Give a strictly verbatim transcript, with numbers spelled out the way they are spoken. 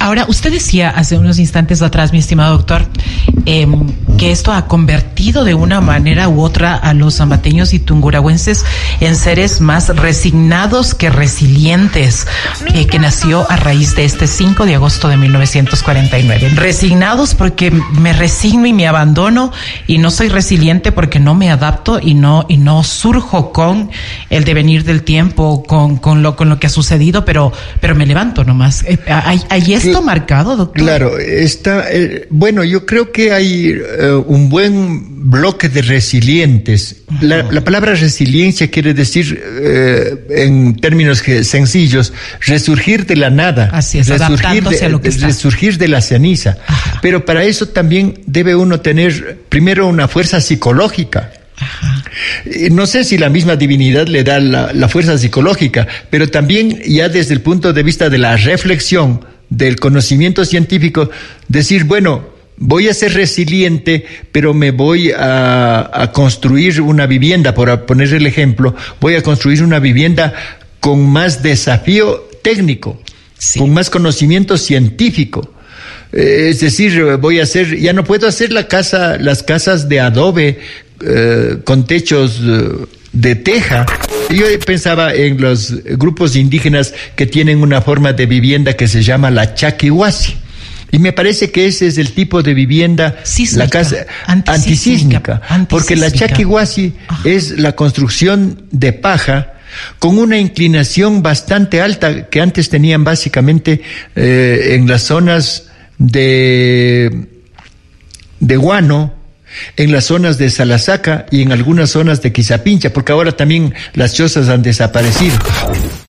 Ahora, usted decía hace unos instantes atrás, mi estimado doctor, eh, que esto ha convertido de una manera u otra a los ambateños y tungurahuenses en seres más resignados que resilientes, eh, que nació a raíz de este cinco de agosto de mil novecientos cuarenta y nueve. Resignados porque me resigno y me abandono, y no soy resiliente porque no me adapto y no y no surjo con el devenir del tiempo, con con lo con lo que ha sucedido, pero pero me levanto nomás. ¿Hay, hay esto marcado, doctor? Claro, está eh, bueno, yo creo que hay eh, un buen bloque de resilientes. Uh-huh. La, la palabra resiliencia quiere decir, eh, en términos sencillos, resurgir de la nada. Así es, resurgir de, a lo que de, resurgir de la ceniza. Ajá. Pero para eso también debe uno tener primero una fuerza psicológica. Ajá. No sé si la misma divinidad le da la, la fuerza psicológica, pero también ya desde el punto de vista de la reflexión, del conocimiento científico, decir, bueno, voy a ser resiliente, pero me voy a, a construir una vivienda, por poner el ejemplo, voy a construir una vivienda con más desafío técnico, sí, con más conocimiento científico. Eh, es decir, voy a hacer, ya no puedo hacer la casa, las casas de adobe eh, con techos eh, de teja. Yo pensaba en los grupos indígenas que tienen una forma de vivienda que se llama la chaquihuasi. Y me parece que ese es el tipo de vivienda, sísmica, la casa antisísmica, antisísmica, antisísmica, porque la chaquihuasi es la construcción de paja con una inclinación bastante alta que antes tenían básicamente eh, en las zonas de, de Guano, en las zonas de Salasaca y en algunas zonas de Quizapincha, porque ahora también las chozas han desaparecido.